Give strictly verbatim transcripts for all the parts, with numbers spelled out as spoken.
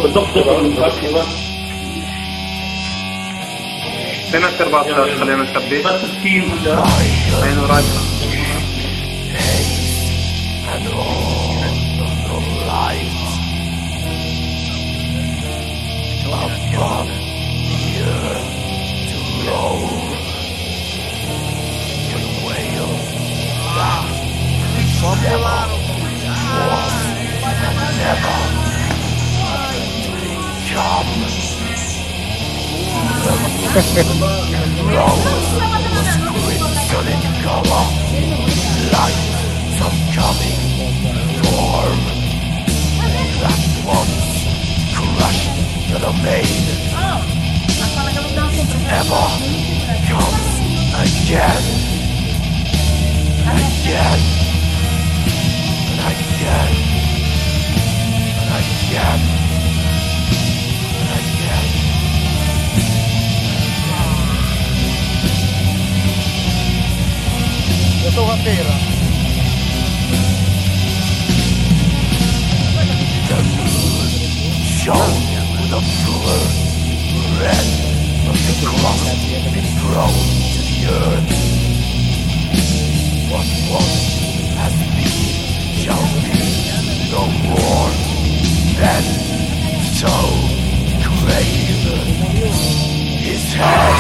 فين السربات خلينا نخبيه عينه رايحة and all the light above here to roll the whale that never was and never to become the roll was crimson in color like some coming storm that once crushed the main ever comes again and again and again and again and again. Eu sou rapeira. The moon shone with a fuller red of the cross thrown to the earth. What was has been shall be no more. Then so craven his head.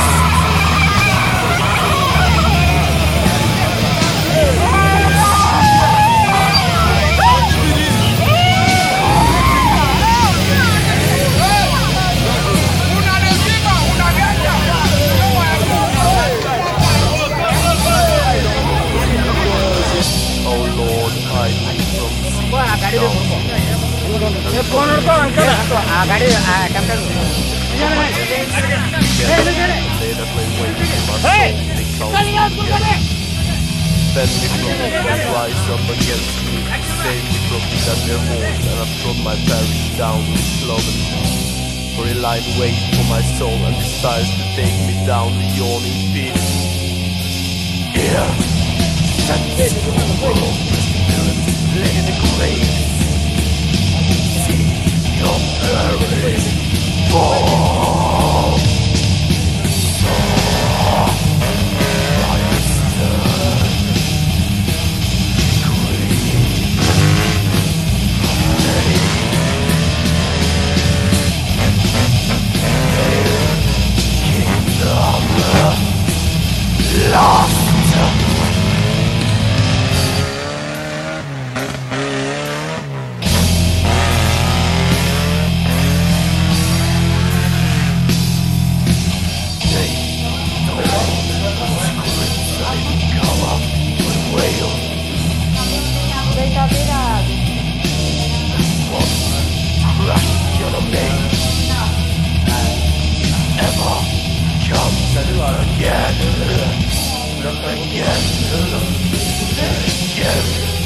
Bend me from the rise up against me, save me from the their hold, and I've trod my parish down with cloven. For a line wait for my soul and desires to take me down the yawning pit. Here, sense the world, spirit, lay in the grave. See your perish fall. Lost. Again, again, again.